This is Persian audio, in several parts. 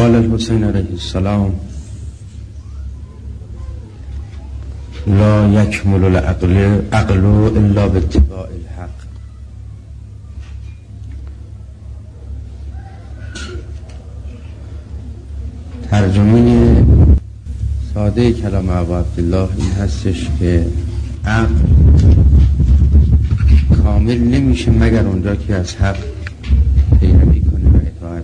قال الحسین علیه السلام لا یکمل العقل الا باتباع الحق. ترجمه ساده کلام ابو عبدالله این هستش که عقل کامل نمیشه مگر اونجا که از حق پیروی کنه و اطاعت.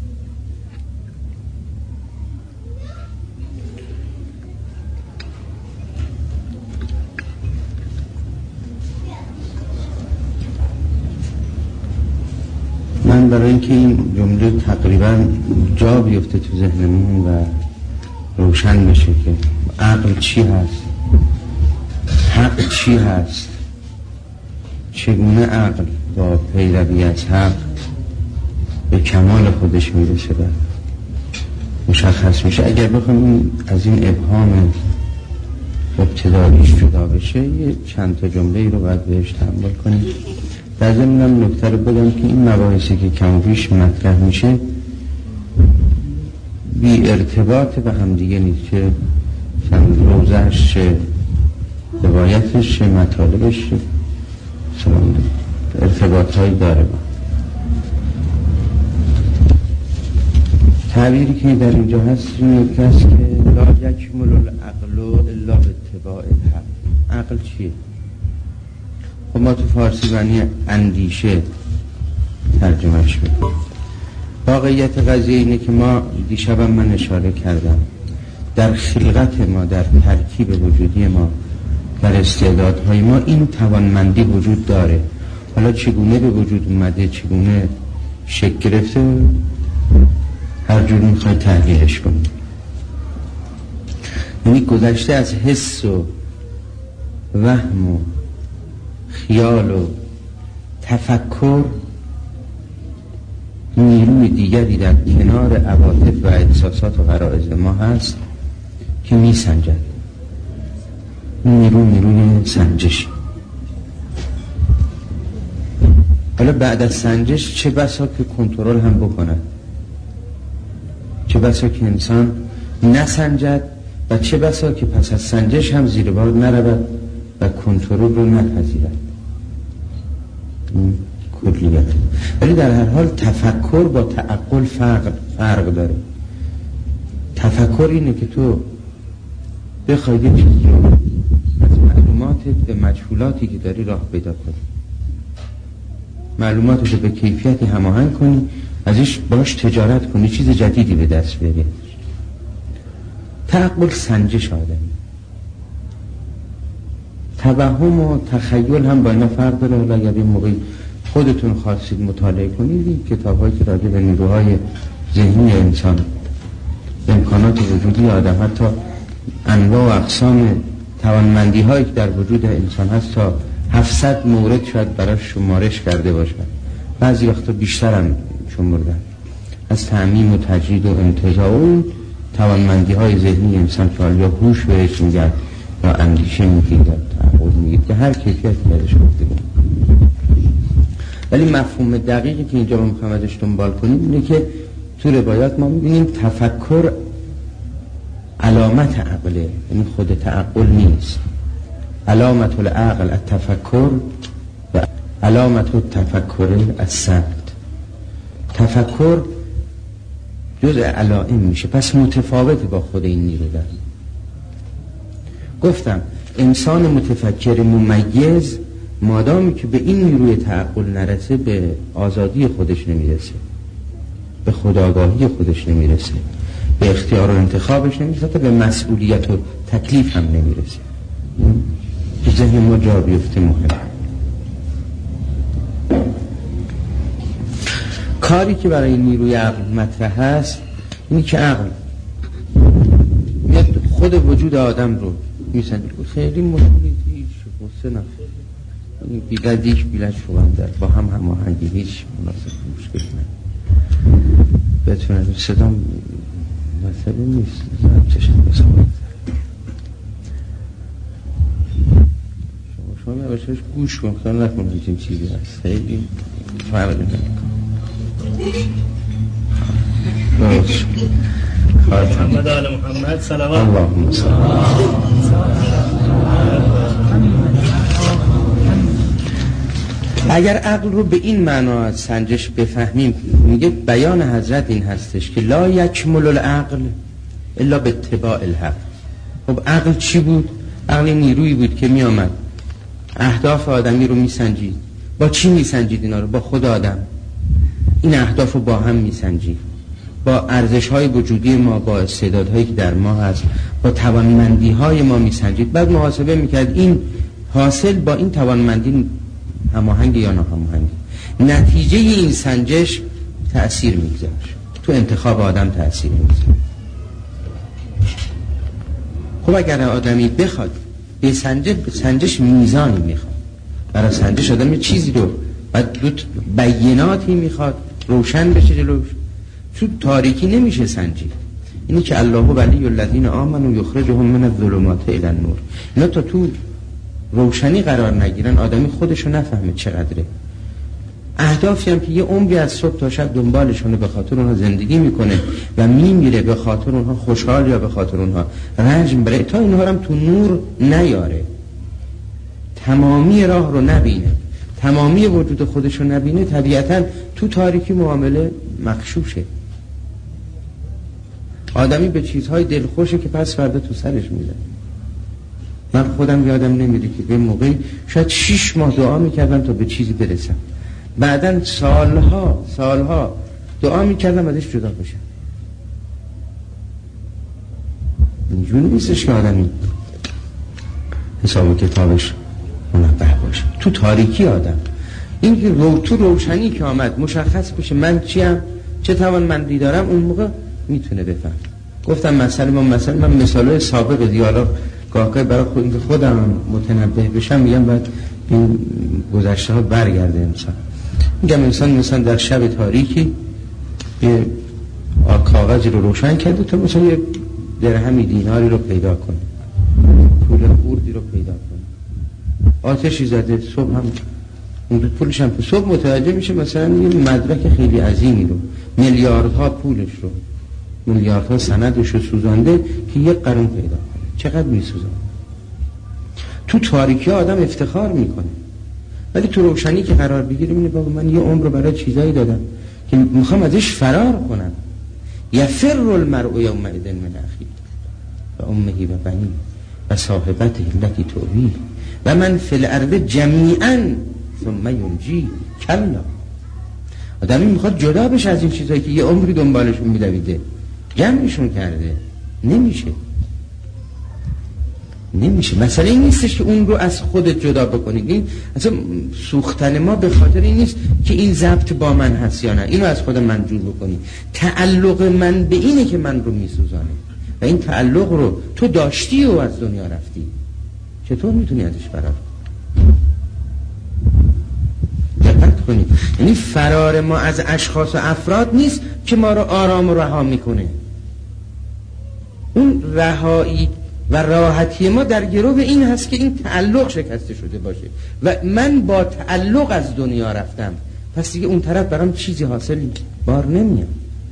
من برای اینکه این جمله تقریبا جا بیفته تو ذهنمون و روشن بشه که عقل چی هست، حق چی هست، چگونه عقل با پیروی از حق به کمال خودش میرسه و مشخص میشه. اگر بخوایم از این ابهام ابتداییش جدا بشه یه چند تا جمله ای رو باید بهش تحمل کنیم. در ضمن نکته رو بگم که این مباحثی که کم و بیش مطرح میشه بی ارتباط به هم دیگه نیست، چه روزش، چه روایتش، چه مطالبش، ارتباط هایی داره. تعبیری که در اینجا هست این است که لا یکمل العقل الا باتباع الحق. عقل چیه؟ خب ما تو فارسی معنی اندیشه ترجمهش میکنیم. واقعیت قضیه اینه که ما دیشبم من اشاره کردم در خلقت ما، در ترکیب وجودی ما، در استعدادهای ما این توانمندی وجود داره. حالا چگونه به وجود اومده، چگونه شکل گرفته، هر جور میخوای تحلیلش کنیم. یعنی گذشته از حس و وهم و خیال و تفکر نیروی دیگری در کنار عواطف و احساسات و غرایز ما هست که می سنجد. نیروی سنجشی. حالا بعد از سنجش چه بسا که کنترل هم بکنه، چه بسا که انسان نسنجد و چه بسا که پس از سنجش هم زیر بار نرود و کنترل رو نپذیرد. کلیه. ولی در هر حال تفکر با تعقل فرق داره. تفکر اینه که تو بخوای یه چیزی رو از معلوماتت به مجهولاتی که داری راه پیدا کنی، معلوماتت رو به کیفیتی هماهنگ کنی، ازش باش تجارت کنی، چیز جدیدی به دست بیاری. تعقل سنجش آدمی. توهم و تخیل هم با اینا فرق داره. حالا اگر این موقعی خودتون خواستید مطالعه کنید این کتاب‌هایی که راجع به نیروهای ذهنی انسان، امکانات وجودی آدم، حتی انواع و اقسام توانمندی هایی که در وجود انسان هست تا 700 مورد شاید براش شمارش کرده باشد، بعضی وقتا بیشتر هم شمردن، از تعمیم و تجرید و انتزاع و توانمندی های ذهنی انسان که یا هوش بهش میگن یا اندیشه میگید یا تعقل میگید که هر کیفیتی درش گفته بود. ولی مفهوم دقیقی که اینجا میخوام ازش دنبال کنیم اینه که تو روایات ما میبینیم تفکر علامت عقله، یعنی خود تعقل نیست. علامت العقل التفکر و علامت التفکر السمت. تفکر جزء علائم میشه، پس متفاوت با خود این نیرو داره. گفتم انسان متفکر ممیز مادامی که به این نیروی تعقل نرسه به آزادی خودش نمیرسه، به خودآگاهی خودش نمیرسه، به اختیار و انتخابش نمیرسه، تا به مسئولیت و تکلیف هم نمیرسه. تو ذهن ما جا بیفته مهمه. کاری که برای نیروی عقل مطرح هست اینی که عقل میاد خود وجود آدم رو میسنجه. خیلی مهمی هیچ قصه نفر بیلد یک بیلد شوندر با هم هماهنگی هیچ مناسب مشکل نه بتونه صدا مسئله نیست. چشم بسامد شما یواشش گوش کن، خیلی نکنید این چیزی هست، خیلی فرقی نمیکنه. درست محمد آل محمد صلوات اللهم صل. اگر عقل رو به این معنا سنجش بفهمیم، میگه بیان حضرت این هستش که لا یکمل العقل الا به اتباع الحق. خب عقل چی بود؟ عقل نیرویی بود که می آمد اهداف آدمی رو می سنجید. با چی می سنجید اینا رو؟ با خود آدم. این اهداف رو با هم می سنجید، با ارزش‌های وجودی ما، با استعدادهایی که در ما هست، با توانمندی‌های ما می سنجید. بعد محاسبه می کرد این حاصل با این توانمندی هماهنگ یا ناهماهنگ. نتیجه این سنجش تأثیر میگذاره، تو انتخاب آدم تأثیر میگذاره. خب اگر آدمی بخواد به سنجش میزانی میخواد، برای سنجش آدم یه چیزی رو بعد دو بیاناتی میخواد روشن بشه جلوش. تو تاریکی نمیشه سنجید. اینی که الله ولی الذین آمنوا یخرجهم من الظلمات الی النور، اینا تو روشنی قرار نگیرن آدمی خودشو نفهمه چقدره. اهدافی هم که یه عمری از صبح تا شب دنبالشونه، به خاطر اونها زندگی میکنه و میمیره، به خاطر اونها خوشحال یا به خاطر اونها رنج میبره، تا اینها هم تو نور نیاره، تمامی راه رو نبینه، تمامی وجود خودشو نبینه، طبیعتا تو تاریکی معامله مغشوشه. آدمی به چیزهای دلخوشه که پس فردا تو سرش میزنه. من خودم یادم نمیره که به موقعی شاید 6 ماه دعا میکردم تا به چیزی برسم، بعدن سالها دعا میکردم ازش جدا بشم. اینجوری نیستش که آدمی حساب و کتابش منبه باشه. تو تاریکی آدم این که تو روشنی که آمد مشخص بشه من چیم، چه توانمندی دارم، اون موقع میتونه بفهم. گفتم مثلا من مثالای سابق دیالوگ گاهی برای خودم متنبه بشم، میگم باید این گذشته ها برگرده انسان. میگم انسان مثلا در شب تاریکی یه کاغذی رو روشن کرده تا مثلا یه درهمی دیناری رو پیدا کنه، پول خوردی رو پیدا کنه، آتشی زده، صبح هم اون پولش هم صبح متوجه میشه مثلا یه مدرک خیلی عظیمی رو، میلیاردها پولش رو، میلیاردها سندش رو سوزانده که یه قرون پیدا کنه. چقدر میسوزن. تو تاریکی آدم افتخار میکنه، ولی تو روشنی که قرار بگیره میگه بابا من یه عمر برای چیزایی دادم که میخوام ازش فرار کنم. یفر المرء یومئذ من اخیه و امه و بنیه و صاحبته التی تؤویه و من فی الارض جمیعا ثم ینجی. کلا آدمی میخواد جدا بشه از این چیزایی که یه عمری دنبالشون میدویده، جمعشون کرده. نمیشه. مسئله این نیستش که اون رو از خودت جدا بکنید. این اصلا سوختن ما به خاطر این نیست که این ضبط با من هست یا نه، اینو از خود من جور بکنی. تعلق من به اینه که من رو میسوزانه و این تعلق رو تو داشتی و از دنیا رفتی، چطور میتونی ازش فرار؟ دقت کنید. یعنی فرار ما از اشخاص و افراد نیست که ما رو آرام و رها میکنه. اون رهایی و راحتی ما در گرو این هست که این تعلق شکسته شده باشه و من با تعلق از دنیا رفتم، پس دیگه اون طرف برام چیزی حاصل بار نمیاد.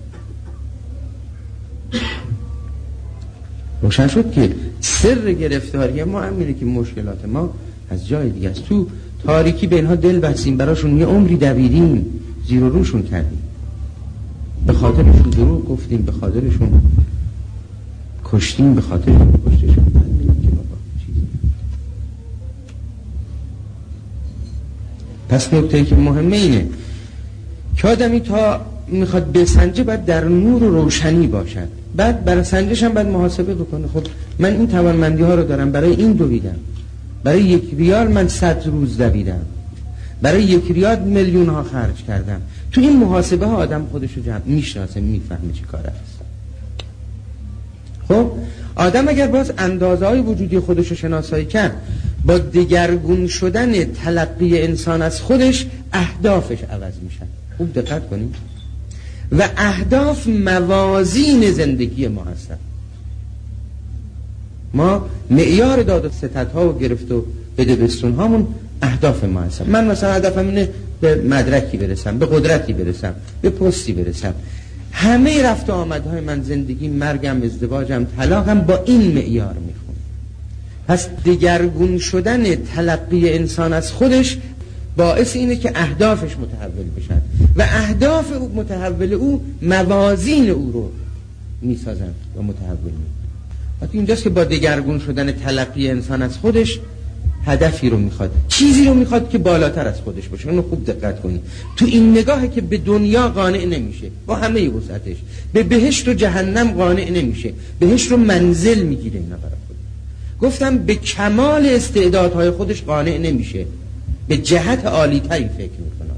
روشن شد که سر گرفتاری ما همینه که مشکلات ما از جای دیگه است. تو تاریکی به اینها دل بستیم، براشون یه عمری دویدیم، زیر و روشون کردیم، به خاطرشون دروغ گفتیم، به خاطرشون کشتیم، به خاطرشون کشتشون. پس نکته‌ای که مهمه اینه که آدمی تا میخواد بسنجه باید در نور و روشنی باشد. بعد برای سنجش هم باید محاسبه بکنه. خب من این توانمندی ها رو دارم، برای این دویدم، برای 1 ریال من 100 روز دویدم، برای 1 ریال میلیون ها خرج کردم. تو این محاسبه ها آدم خودش رو میشناسه، میفهمه چی کار است. خب آدم اگر باز اندازه های وجودی خودش رو شناسایی کرد، با دگرگون شدن تلقی انسان از خودش اهدافش عوض میشن. خوب دقت کنید. و اهداف موازین زندگی ما هستن. ما معیار داد و ستدها و گرفت و بده بستون هامون اهداف ما هستن. من مثلا هدفم اینه به مدرکی برسم، به قدرتی برسم، به پستی برسم. همه رفت و آمدهای من، زندگی، مرگم، ازدواجم، طلاقم با این معیار میخونه. پس دگرگون شدن تلقی انسان از خودش باعث اینه که اهدافش متحول بشن و اهداف او متحول او موازین او رو میسازن و متحول میکنن. وقتی اینجاست که با دگرگون شدن تلقی انسان از خودش هدفی رو میخواد، چیزی رو میخواد که بالاتر از خودش باشه. اونو خوب دقت کنید. تو این نگاهه که به دنیا قانع نمیشه با همه وسعتش، به بهشت و جهنم قانع نمیشه، بهشت رو منزل میگیره اینا برای خود. گفتم به کمال استعدادهای خودش قانع نمیشه، به جهت عالی تری فکر میکنه.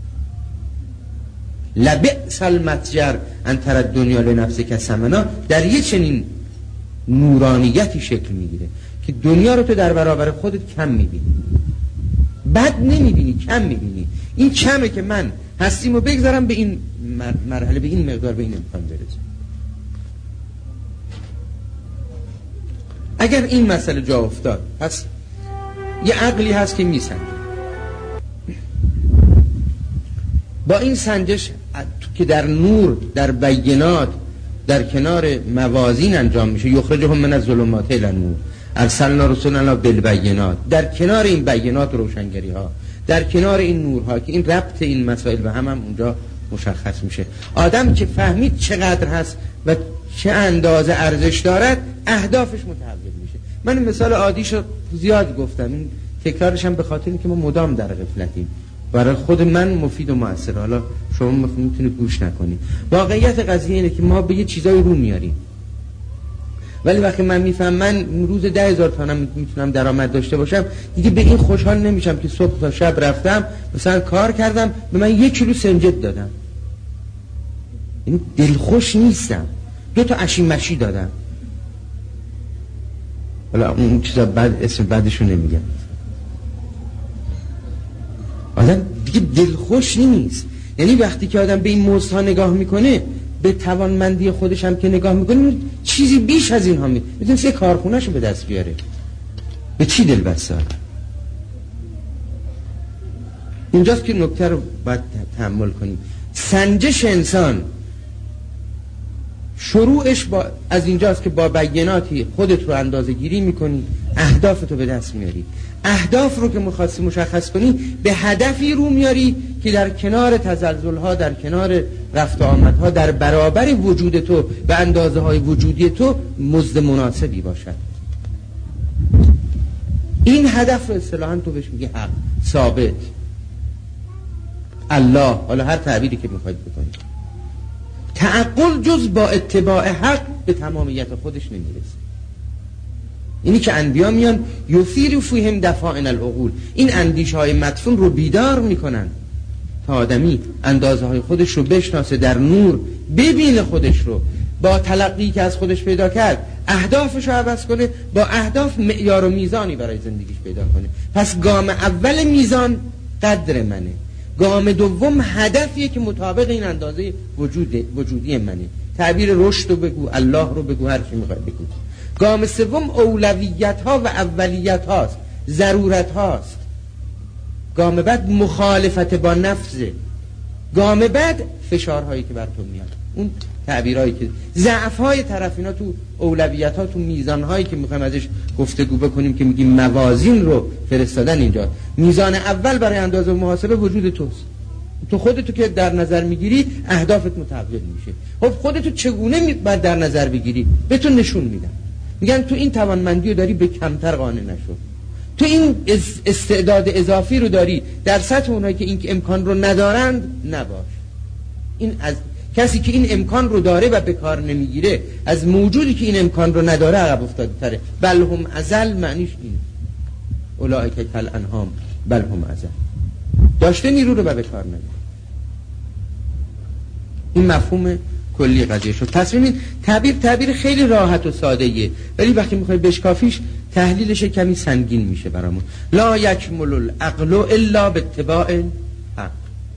لبئس المتجر ان تر الدنیا لنفسک ثمنا، در یه چنین نورانیتی شکل میگیره که دنیا رو تو در برابر خودت کم میبینی، بد نمیبینی، کم میبینی. این کمه که من هستیمو بگذارم به این مرحله، به این مقدار، به این امکان برسم. اگر این مسئله جا افتاد، پس یه عقلی هست که میسنجه. با این سنجش که در نور، در بینات، در کنار موازین انجام میشه، یخرجهم من الظلمات الی النور ارسلنا رسولنا بالبینات، در کنار این بینات روشنگری ها، در کنار این نورها که این ربط این مسائل به هم اونجا مشخص میشه. آدم که فهمید چقدر هست و چه اندازه ارزش دارد، اهدافش متحول میشه. من مثال عادیشو زیاد گفتم، این تکرارش هم به خاطر اینکه ما مدام در غفلتیم. برای خود من مفید و مؤثر، حالا شما میتونید گوش نکنید. واقعیت قضیه اینه که ما به یه چیزایی رو میاریم، ولی وقتی من میفهم من روز 10,000 تومن میتونم درآمد داشته باشم، دیگه به این خوشحال نمیشم که صبح تا شب رفتم مثلا کار کردم به من 1 کیلو سنجد دادم، این دلخوش نیستم. 2 تا اشیمشی دادم، حالا اون چیزا بعد اسم بعدشو نمیگم. آدم دیگه دلخوش نیست. یعنی وقتی که آدم به این موضوع نگاه میکنه، به توانمندی خودش هم که نگاه میکنه، چیزی بیش از اینها میتونه یه کارخونه‌شو به دست بیاره. به چی دل بسته؟ اینجاست که نکته رو باید تأمل کنیم. سنجش انسان شروعش از اینجاست که با بیناتی خودت رو اندازه گیری میکنی، اهدافتو به دست میاری. اهداف رو که می‌خواستی مشخص کنی، به هدفی رو میاری که در کنار تزلزل‌ها، در کنار رفت و آمدها، در برابر وجود تو و اندازه‌های وجودی تو مزد مناسبی باشد. این هدف رو اصطلاحاً تو بهش میگی حق، ثابت، الله، حالا هر تعبیری که میخواید بکنید. تعقل جز با اتباع حق به تمامیت خودش نمیرسه. اینی که انبیا میان یثیر فیهم دفائن العقول، این اندیشه های مدفون رو بیدار میکنن تا آدمی اندازه های خودش رو بشناسه، در نور ببینه خودش رو، با تلقی که از خودش پیدا کرد اهدافش رو عوض کنه، با اهداف معیار و میزانی برای زندگیش پیدا کنه. پس گام اول میزان قدر منه، گام دوم هدفیه که مطابق این اندازه وجودی منه. تعبیر رشد رو بگو، الله رو بگو، هر چی میخوای بگو. گام سوم اولویت ها و اولیت هاست، ضرورت هاست. گام بعد مخالفت با نفسه. گام بعد فشارهایی که بر تو میاد، اون تعبیرهایی که ضعف های طرفینا تو اولویت ها، تو میزان هایی که میخوایم ازش گفتگو بکنیم که میگیم موازین رو فرستادن اینجا. میزان اول برای اندازه و محاسبه وجود توست. تو خودتو که در نظر میگیری اهدافت متحول میشه. خب خودتو چگونه باید در نظر بگیری؟ به تو نشون میدن، میگن تو این توانمندی رو داری، به کمتر قانع نشو. تو این استعداد اضافی رو داری، در سطح اونایی که این امکان رو ندارند نباش. این از کسی که این امکان رو داره و به کار نمیگیره، از موجودی که این امکان رو نداره عقب افتاده تره. بل هم ازل معنیش این، اولئک کالانعام بل هم ازل، داشته نیرو رو و به کار نمیگیره. این مفهوم کلی قضیه شد. تصمیم تعبیر خیلی راحت و ساده‌ایه، ولی وقتی میخوای بشکافیش تحلیلش کمی سنگین میشه برامون. لا یکمل العقل الا باتباع الحق.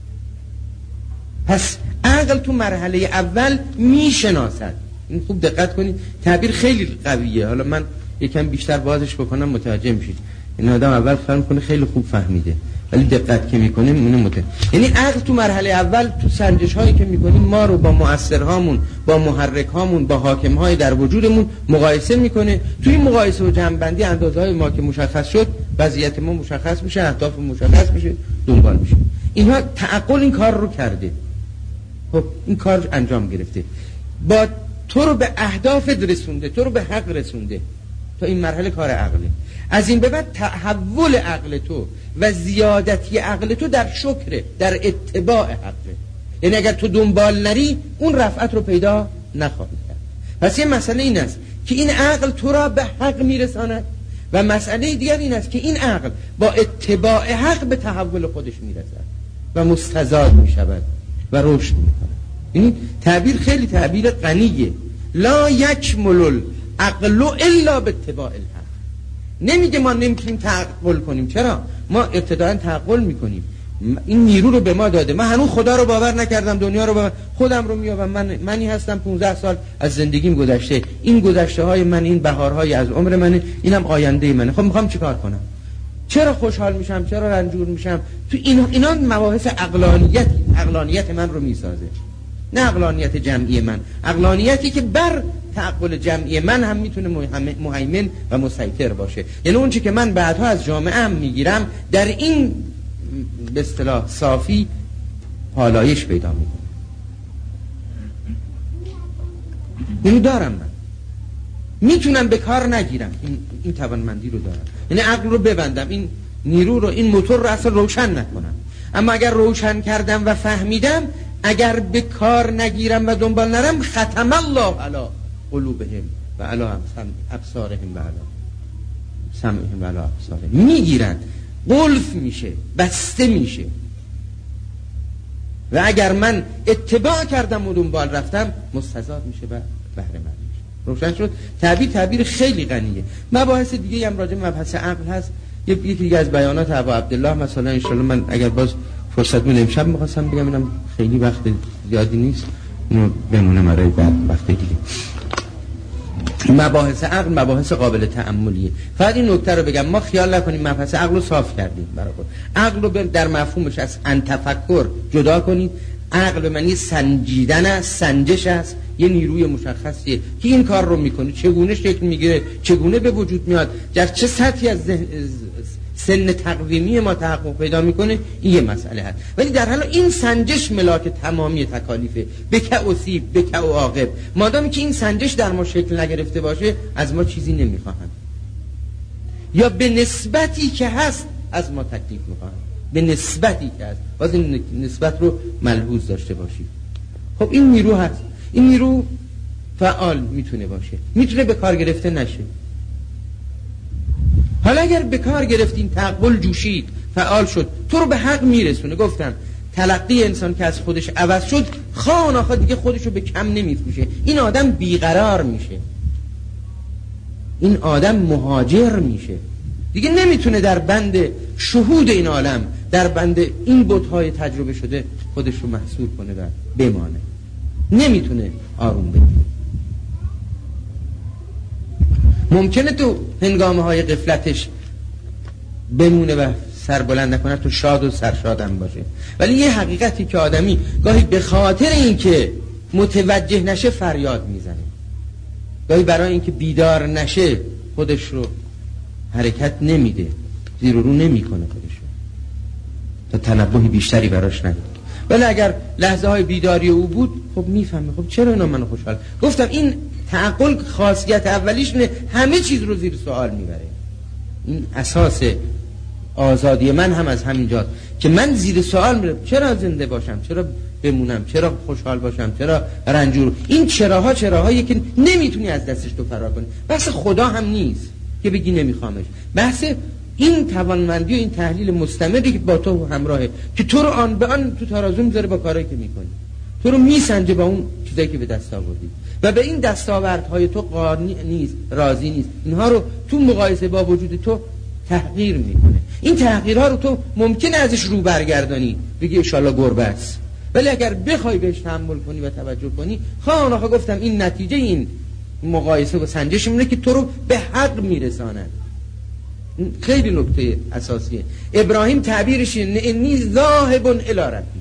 پس عقل تو مرحله اول میشناسد. این خوب دقت کنید، تعبیر خیلی قویه. حالا من یکم بیشتر بازش بکنم متوجه میشید. این آدم اول فهم کنه خیلی خوب فهمیده، ولی دقت که میکنه میونه یعنی عقل تو مرحله اول تو سنجش هایی که میکنیم ما رو با مؤثرهامون، با محرک هامون، با حاکم های در وجودمون مقایسه میکنه. تو این مقایسه و جمع‌بندی اندازه های ما که مشخص شد، وضعیت ما مشخص میشه، اهداف مشخص میشه، دنبال میشه. اینها تعقل این کار رو کرده. خب این کار انجام گرفته، با تو رو به اهدافت رسونده، تو رو به حق رسونده. تا این مرحله کار عقله. از این به بعد تحول عقل تو و زیادتی عقل تو در شکره، در اتباع حقه. یعنی اگر تو دنبال نری اون رفعت رو پیدا نخواهی کرد. پس یه مسئله این است که این عقل تو را به حق میرساند و مسئله دیگر این است که این عقل با اتباع حق به تحول خودش میرسد و مستزاد میشود و رشد میکنه. این تعبیر خیلی تعبیر غنیه. لا یکمل العقل الا باتباع الحق. نمیگه ما نمیتونیم تعقل کنیم. چرا؟ ما ابتداءً تعقل میکنیم. این نیرو رو به ما داده. من هنوز خدا رو باور نکردم، دنیا رو باور، خودم رو میابم، منی هستم 15 سال از زندگیم گذشته، این گذشته های من، این بهارهای از عمر منه، اینم آینده منه. خب میخوام چیکار کنم؟ چرا خوشحال میشم؟ چرا رنجور میشم؟ تو اینا مباحث عقلانیت من رو میسازه، نه عقلانیت جمعی من، عقلانیتی که بر تعقل جمعی من هم میتونه مهیمن و مسیطر باشه. یعنی اون چی که من بعدها از جامعه هم میگیرم در این به اصطلاح صافی پالایش پیدا میکنه. اینو دارم، من میتونم به کار نگیرم، این توانمندی رو دارم. یعنی عقل رو ببندم، این نیرو رو، این موتور رو اصلا روشن نکنم. اما اگر روشن کردم و فهمیدم، اگر به کار نگیرم و دنبال نرم، ختم الله علی قلوبهم و علی ابصارهم و علی سمعهم و علی ابصارهم. میگیرن، قلف میشه، بسته میشه. و اگر من اتباع کردم و دنبال رفتم، مستزاد میشه و بهره مند میشه. روشن شد؟ تعبیر خیلی غنیه. مباحث دیگه هم راجع به مبحث عقل هست. یکی دیگه از بیانات ابا عبدالله مثلا، ان شاءالله من اگر باز فرصت بود امشب می‌خواستم بگم، اینم خیلی وقت زیادی نیست، اینو بمونه برای بعد وقت دیگه. مباحث عقل مباحث قابل تأملیه. فقط این نکته رو بگم، ما خیال نکنیم مبحث عقل رو صاف کردیم برای خود. عقل رو در مفهومش از تفکر جدا کنید. عقل به معنی سنجیدن است، سنجش است، یه نیروی مشخصیه که این کار رو میکنه، چگونه شکل میگیره، چگونه به وجود میاد، در چه سطحی از سن تقویمی ما تحقق پیدا میکنه، این یه مسئله هست. ولی در حال این سنجش ملاک تمامی تکالیفه، بکه اصیب بکه و عاقب. مادامی که این سنجش در ما شکل نگرفته باشه، از ما چیزی نمیخواهند، یا به نسبتی که هست از ما تکلیف میخواهند، به نسبتی که هست. باز این نسبت رو ملحوظ داشته باشید. خب این نیرو هست، این نیرو فعال میتونه باشه، میتونه به کار گرفته نشه. حالا اگر به کار گرفتین، تعقل جوشید، فعال شد، تو رو به حق میرسونه. گفتم تلقی انسان که از خودش عوض شد، خواه نخواه دیگه خودش رو به کم نمیفروشه. این آدم بیقرار میشه، این آدم مهاجر میشه، دیگه نمیتونه در بند شهود این عالم، در بند این بت‌های تجربه شده خودش رو محصور کنه و بمانه. نمیتونه آروم بگیره. ممکنه تو هنگامه های غفلتش بمونه و سر بلند نکنه، تو شاد و سرشادم باشه. ولی یه حقیقتی که آدمی گاهی به خاطر اینکه متوجه نشه فریاد میزنه، گاهی برای اینکه بیدار نشه خودش رو حرکت نمیده، زیر و رو نمیکنه خودش رو، تا تنبهی بیشتری براش نده. ولی اگر لحظه های بیداری او بود، خب میفهمه خب چرا اینا منو خوشحال. گفتم این تعقل خاصیت اولیش نه، همه چیز رو زیر سوال میبره. این اساس آزادی من هم از همینجاست که من زیر سوال میبرم، چرا زنده باشم، چرا بمونم، چرا خوشحال باشم، چرا رنجور. این چراهایی که نمیتونی از دستش تو فرار کنی. بحث خدا هم نیست که بگی نمیخوامش، بحث این توانمندی و این تحلیل مستمری که با تو همراهه، که تو رو آن به آن تو ترازو میذاره با کارهایی که میکنی، تو رو میسنجه با اون چیزایی که به دست آوردی و به این دستاوردهای تو قانع نیست، راضی نیست. اینها رو تو مقایسه با وجود تو تحقیر میکنه. این تحقیرها رو تو ممکنه ازش رو برگردانی، بگی ان شاءالله گربه است، ولی اگر بخوای بهش تحمل کنی و توجه کنی، خواهان گفتم این نتیجه این مقایسه و سنجش اینه که تو رو به حق میرساند. خیلی نکته اساسیه. ابراهیم تعبیرش اینه انی ذاهب الی ربی.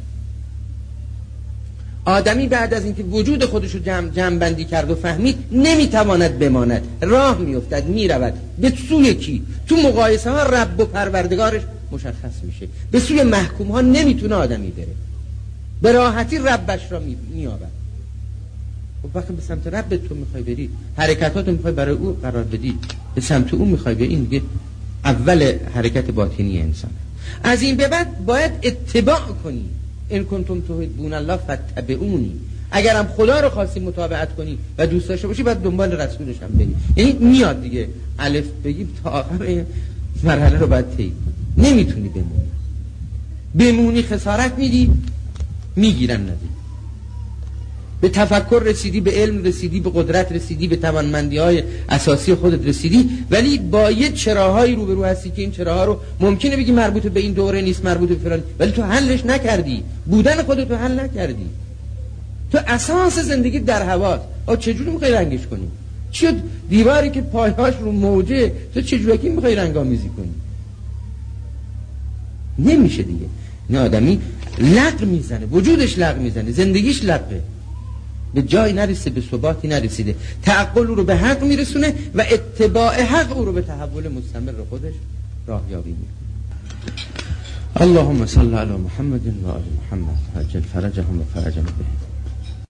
آدمی بعد از اینکه وجود خودش رو جمع بندی کرد و فهمید نمیتواند بماند، راه میافتد، میرود به سوی کی؟ تو مقایسه ها رب و پروردگارش مشخص میشه. به سوی محکوم ها نمیتونه آدمی بره، به راحتی ربش را مییابد. و وقتی به سمت رب تو میخوای بری، حرکتاتو میخوای برای او قرار بدی، به سمت او میخوای بری، این دیگه اول حرکت باطنی انسان. از این به بعد باید اتباع کنی. ان کنتم تحبون الله فاتبعونی. اگرم خدا رو خواستی متابعت کنی و دوست داشته باشی، باید دنبال رسولش هم بری. یعنی میاد دیگه الف بگیم تا آخر مرحله رو باید طی کنی. نمیتونی بمونی خسارت میدی، میگیرن ندی. به تفکر رسیدی، به علم رسیدی، به قدرت رسیدی، به توانمندی‌های اساسی خودت رسیدی، ولی با یه چراهایی روبرو هستی که این چراها رو ممکنه بگی مربوط به این دوره نیست، مربوط به فلان، ولی تو حلش نکردی. بودن خودت تو حل نکردی. تو اساس زندگی در هواست. چجوری میخوای رنگش کنی؟ چه دیواری که پایهاش رو موجه، تو چجوری میخوای رنگ‌آمیزی کنی؟ نمیشه دیگه. این آدمی لق میزنه، وجودش لق میزنه، زندگیش لقه، به جای نرسیده، به ثباتی نرسیده. تعقل او رو به حق میرسونه و اتباع حق او رو به تحول مستمر خودش راهیابی میکنه. اللهم صل علی محمد و آل محمد عجل فرجهم و فرج به.